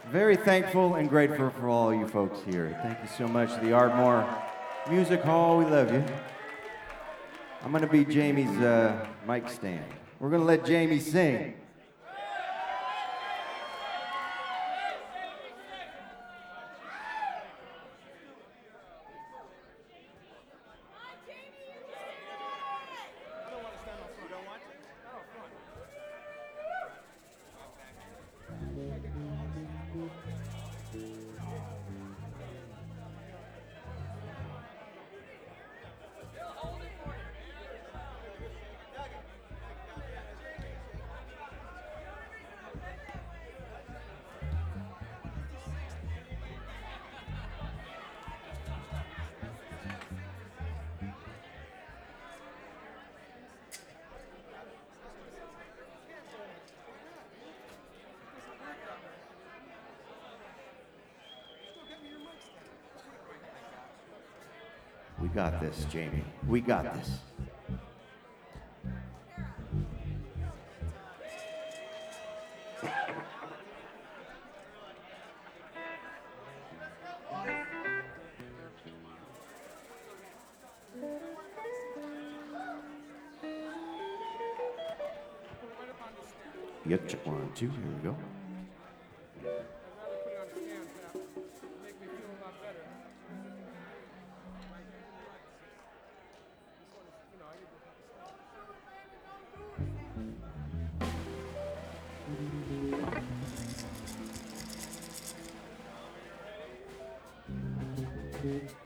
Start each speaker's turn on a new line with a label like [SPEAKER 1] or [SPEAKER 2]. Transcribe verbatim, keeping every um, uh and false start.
[SPEAKER 1] Very thankful and grateful for all you folks here. Thank you so much. The Ardmore Music Hall, we love you. I'm going to be Jamie's uh, mic stand. We're going to let Jamie sing. We got this, Jamie. We got this. Yep, check one, two, here we go. Thank you.